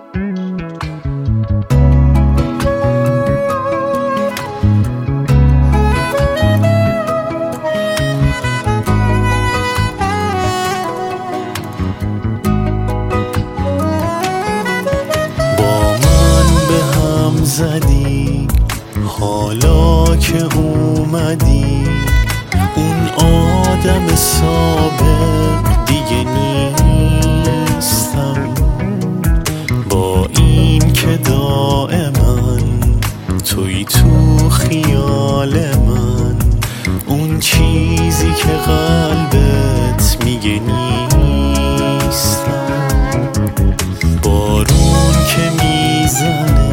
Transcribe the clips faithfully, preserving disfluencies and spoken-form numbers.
زدی حالا که اومدی، اون آدم سابق دیگه نیستم. با این که دائما توی تو خیال من، اون چیزی که قلبت میگه نیستم. بارون که میزنه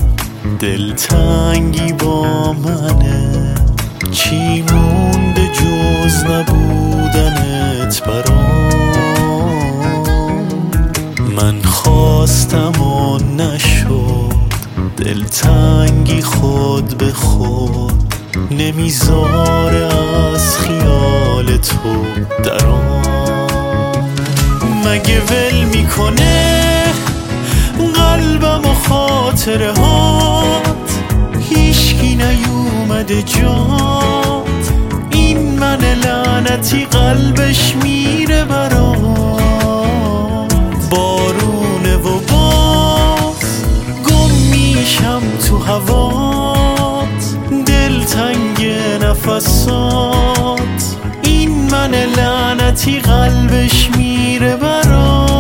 دلتنگی با منه، چی مونده جز نبودنت برام. من خواستم و نشد، دلتنگی خود به خود نمیذاره از خیال تو درام. مگه ول میکنه قلبم و خاطره هات، هیشکی نیومده جات. این من لعنتی قلبش میره برات. بارونه و باز گم میشم تو هوات، دلتنگ نفسات. این من لعنتی قلبش میره برات.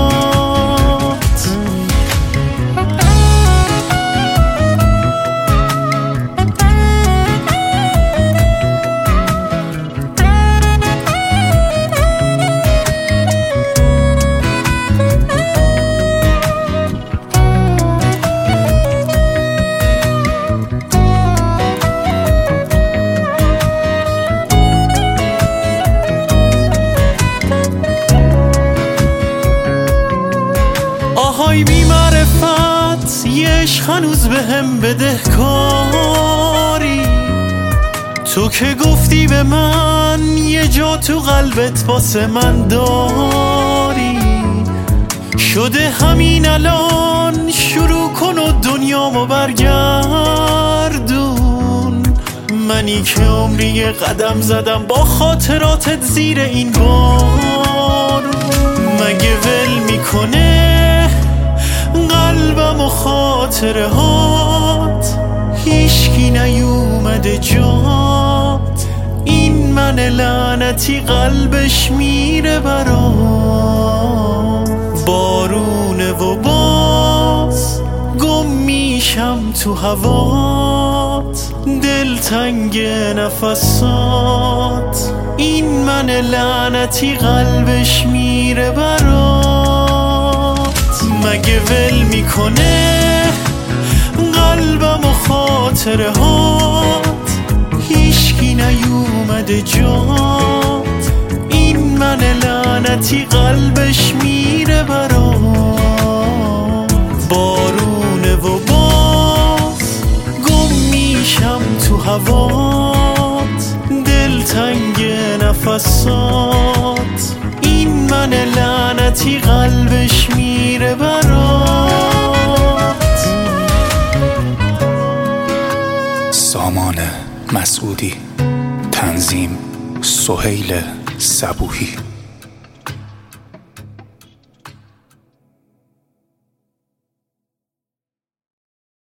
آهای بی معرفت، یه عشق هنوز به هم بدهکاری. تو که گفتی به من یه جا تو قلبت واسه من داری. شده همین الان شروع کن و دنیامو برگردون. منی که عمری یه قدم زدم با خاطراتت زیر این بارون. مگه ول میکنه قلبم و خاطره هات، هیشکی نیومده جات. این من لعنتی قلبش میره برات. بارونه و باز گم میشم تو هوات، دلتنگ نفسات. این من لعنتی قلبش میره برات. مگه ول میکنه قلبم و خاطره هات، هیشکی نیومده جات. این من لعنتی قلبش میره برات. بارونه و باز گم میشم تو هوات، دلتنگ نفسات. این من لعنتی قلبش میره برات. سامان مسعودی، تنظیم سهیل صبوحی.